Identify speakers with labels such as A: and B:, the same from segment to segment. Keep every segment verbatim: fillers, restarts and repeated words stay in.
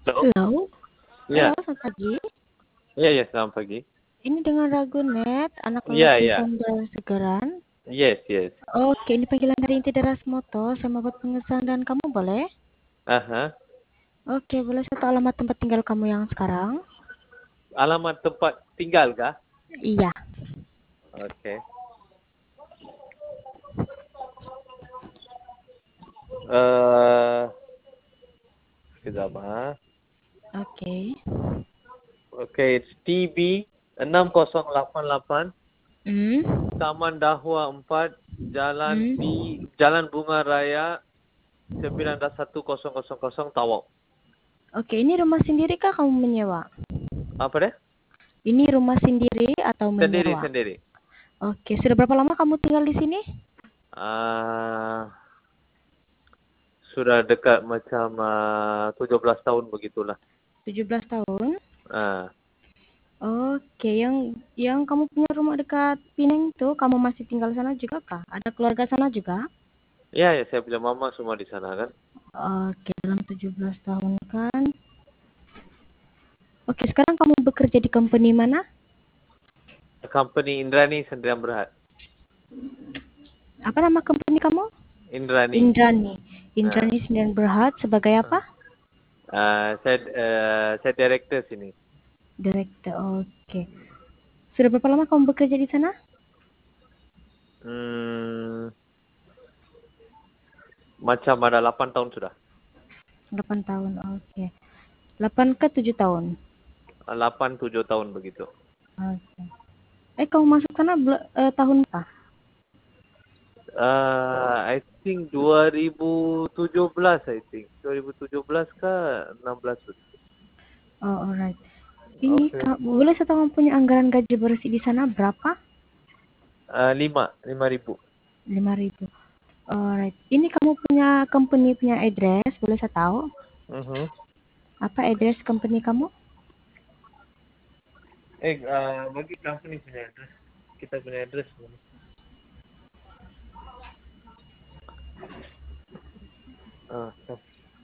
A: Halo?
B: Halo, halo,
A: Ya,
B: selamat pagi.
A: ya, ya, selamat pagi.
B: Ini dengan Ragunet, anak
A: Ya,
B: lelaki
A: ya.
B: founder Segaran.
A: Yes, yes.
B: Oke, ini panggilan dari Inti Deras Moto. Saya mau buat pengesahan dan kamu boleh?
A: Aha.
B: Oke, boleh satu alamat tempat tinggal kamu yang sekarang?
A: Alamat tempat tinggal kah?
B: Iya.
A: Okey. Uh, Sekejap ah.
B: Oke.
A: Okey, it's T B enam kosong lapan lapan
B: Hmm.
A: Taman Dahua empat Jalan
B: Hmm.
A: B Jalan Bunga Raya sembilan satu kosong kosong kosong Tawau.
B: Oke, ini rumah sendiri kah kamu menyewa?
A: Apa dia?
B: Ini rumah sendiri atau
A: Sendiri,
B: menyewa?
A: sendiri.
B: Oke, sudah berapa lama kamu tinggal di sini?
A: Ah, sudah dekat macam uh, tujuh belas tahun begitulah.
B: tujuh belas tahun.
A: Ah.
B: Oke, yang yang kamu punya rumah dekat Pineng tuh, kamu masih tinggal sana juga kah? Ada keluarga sana juga?
A: Ya, ya, saya punya mama semua di sana kan.
B: Oke, dalam tujuh belas tahun kan. Oke, sekarang kamu bekerja di company mana?
A: Company Indrani Sendirian Berhad.
B: Apa nama company kamu?
A: Indrani.
B: Indrani.
A: Nah,
B: Indrani Sendirian Berhad sebagai apa?
A: uh, saya uh, saya director sini.
B: Director. Oke. Sudah berapa lama kamu bekerja di sana?
A: Hmm, macam ada delapan tahun sudah.
B: delapan tahun. Oke. delapan ke tujuh tahun.
A: delapan tujuh tahun begitu.
B: Oke. Eh, kamu masuk sana bel- eh, tahun apa?
A: Uh, I think dua ribu tujuh belas I think. dua ribu tujuh belas ke enam belas begitu.
B: Oh, alright. Ini
A: Oke.
B: ka- boleh saya tahu kamu punya anggaran gaji bersih di sana berapa?
A: Uh, lima, lima ribu.
B: lima ribu. Alright. Ini kamu punya company punya address, boleh saya tahu?
A: Uh-huh.
B: Apa address company kamu?
A: Eh, uh, bagi company punya address. Kita punya address. Ah, uh,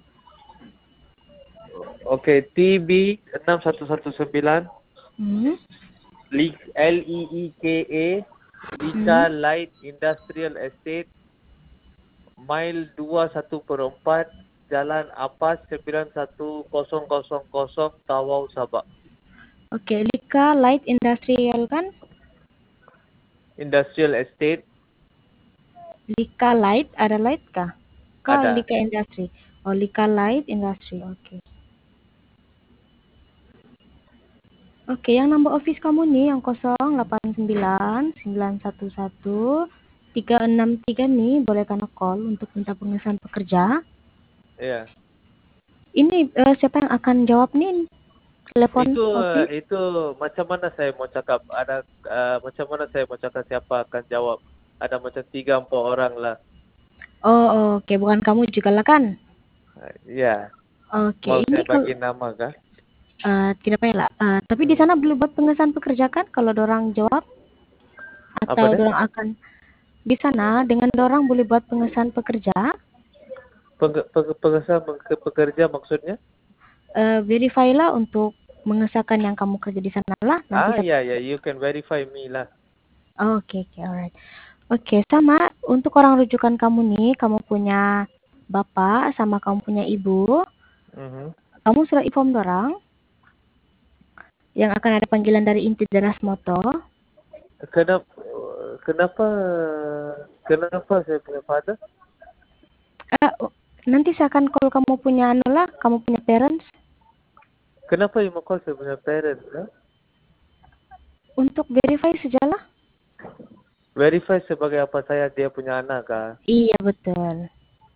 A: Okey, T B enam satu satu sembilan
B: Hmm?
A: L E E K A Lika
B: Hmm?
A: Light Industrial Estate Mile dua satu per empat Jalan Apas sembilan satu kosong kosong kosong Tawau Sabah.
B: Oke, Lika Light Industrial kan?
A: Industrial Estate
B: Lika Light, ada light kah? Kah
A: ada.
B: Lika Industry? Oh, Lika Light Industry. Oke. Oke, yang number office kamu nih yang nol delapan sembilan sembilan satu satu tiga enam tiga nih, boleh kena call untuk minta pengesahan pekerja.
A: Ya.
B: Ini eh, siapa yang akan jawab nih? Telepon
A: Itu uh,
B: office?
A: itu macam mana saya mau cakap ada uh, macam mana saya mau cakap siapa akan jawab. Ada macam tiga empat orang lah.
B: Oh, oke, bukan kamu juga lah kan?
A: Uh, ya.
B: Oke,
A: Mau
B: ini
A: saya
B: kalau
A: bagi nama kah?
B: eh, tidak payah lah. Eh, tapi di
A: Hmm.
B: sana boleh buat pengesahan pekerja kan kalau dorang jawab
A: Apa
B: atau
A: dia?
B: dorang akan di sana dengan dorang boleh buat pengesahan pekerja.
A: Peng- peng- pengesahan peng- pekerja maksudnya?
B: Eh, verify lah untuk mengesahkan yang kamu kerja di sana lah. Nanti
A: Ah,
B: saya.
A: ya, ya, you can verify me lah.
B: Oke, oke, alright. Oke, sama untuk orang rujukan kamu nih, kamu punya bapak sama kamu punya ibu.
A: Mhm.
B: Kamu sudah inform dorang yang akan ada panggilan dari Inti Deras Moto.
A: Kenapa, kenapa, kenapa saya punya father?
B: Eh, nanti saya akan call kamu punya anu lah, kamu punya parents
A: Kenapa you mau call saya punya parents? Huh?
B: untuk verify sajalah.
A: Verify sebagai apa saya dia punya anak kah?
B: Iya, betul.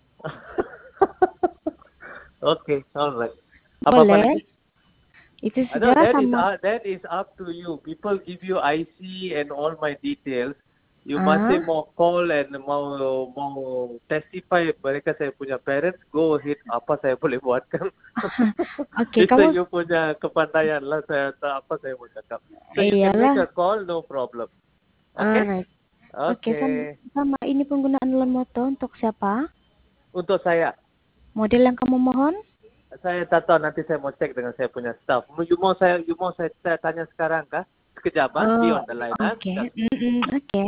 A: Okay, alright. Apa-apa
B: Boleh.
A: lagi?
B: Itu
A: I know
B: sajalah
A: that is
B: sama.
A: uh, that is up to you. People give you I C and all my details. You masih
B: Ah,
A: mau call and mau mau testify mereka saya punya parents, go ahead. Apa saya boleh buatkan?
B: oke,
A: Itu
B: kamu
A: you punya kepandaian lah. Saya tak apa saya mau cakap. So you can make
B: iyalah.
A: a call, no problem. Okay?
B: Alright. Oke, sama,
A: Okay.
B: sama ini penggunaan Elon Moto untuk siapa?
A: Untuk saya,
B: Model yang kamu mohon?
A: Saya tak tahu, nanti saya mau cek dengan saya punya staff. You mau saya, you mau saya, saya tanya sekarang kah? Sekejap, ah, be
B: Oh,
A: on the line, ah.
B: oke. Mm-mm, oke.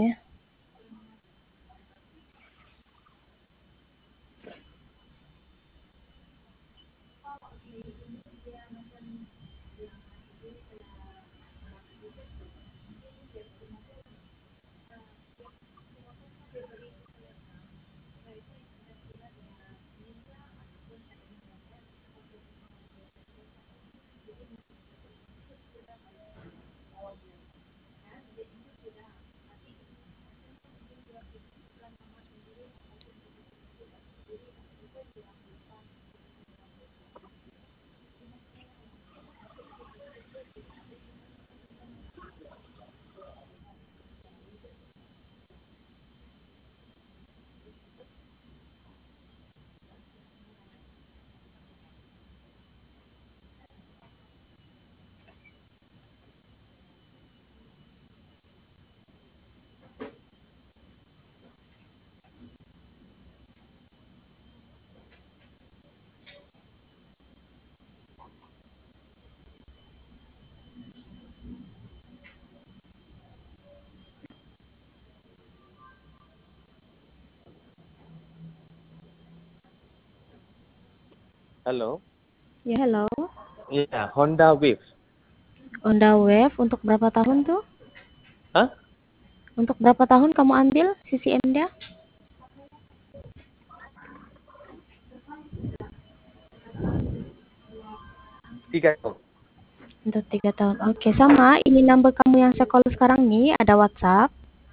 A: Halo.
B: Ya, halo.
A: Iya, Honda Wave.
B: Honda Wave untuk berapa tahun tuh?
A: Hah?
B: Untuk berapa tahun kamu ambil C C M-nya?
A: Tiga tahun.
B: Untuk tiga tahun. Oke, sama. Ini number kamu yang saya call sekarang nih. Ada WhatsApp?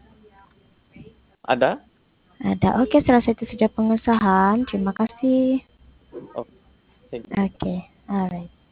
A: Ada?
B: Ada. Oke, setelah itu sudah pengesahan. Terima kasih.
A: Oh, thank you.
B: Oke, alright.